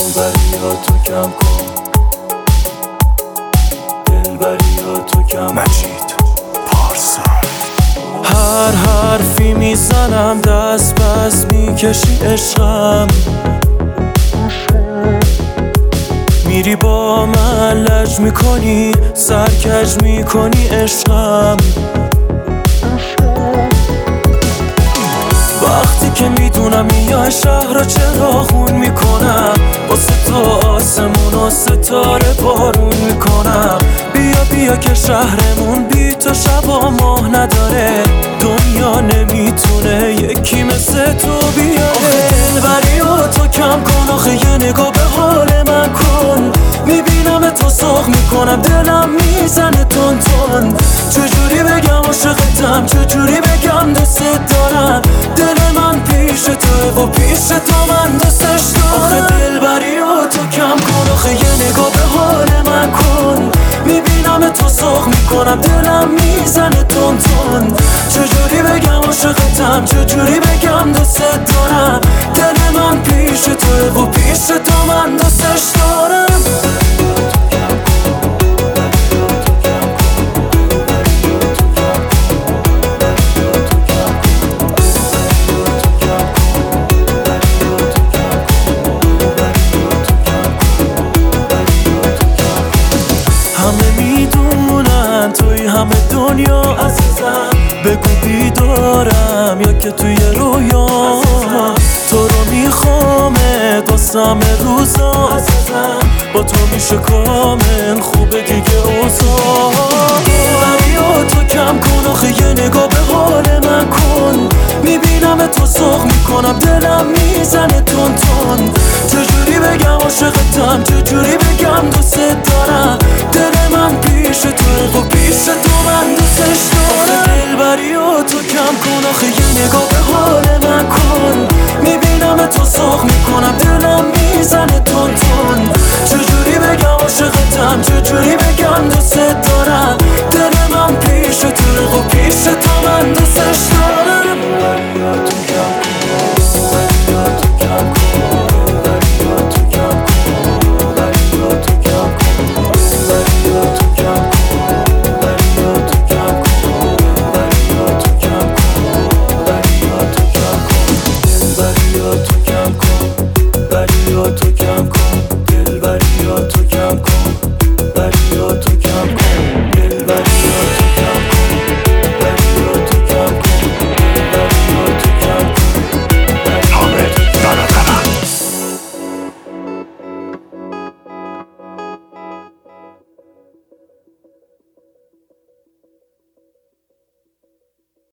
دلبریاتو کم کن، دلبریاتو کم کن. مجید پارسا. هر حرفی میزنم دست بس میکشی عشقم، میری با من لج میکنی، سرکج میکنی عشقم. وقتی که میدونم میای شهر رو چراغون میکنم، واسه تو آسمون و ستاره بارون میکنم. بیا بیا که شهرمون بی تو شب و ماه نداره، دنیا نمیتونه یکی مثل تو بیاره. دلبری و تو کم کن، آخه یه نگاه به حال من کن. میبینم تو ساخ میکنم، دلم میزنه تون تون. چجوری بگم عاشقتم، چجوری بگم دوست دارم. دل من پیش تو و پیش تو من دوستش دارم. آخه دلبری و تو کم کن، آخه یه نگاه به حال من کن. میبینم تو ساخ میکنم، دلم میزنه تون تون. چجوری بگم عاشقتم، چجوری بگم دوست دارم. دل من پیش تو و پیش تو من دوستش دارم. همه میدونن توی همه دنیا عزیزم، بگو بیدارم یا که توی رویا. تو رو میخوامه واسم روزا عزیزم، با تو میشه کامل خوبه دیگه اوضاع. دلبری و تو کم کن، آخه یه نگاه به حال من کن. میبینم تو ساخ میکنم، دلم میزنه تون تون. چجوری بگم عاشقتم، چجوری بگم دوست دارم. دل من پیش تو و پیش تو من دوستش دارم. دلبری و تو کم کن، آخه یه نگاه به حال من کن. میبینم تو ساخ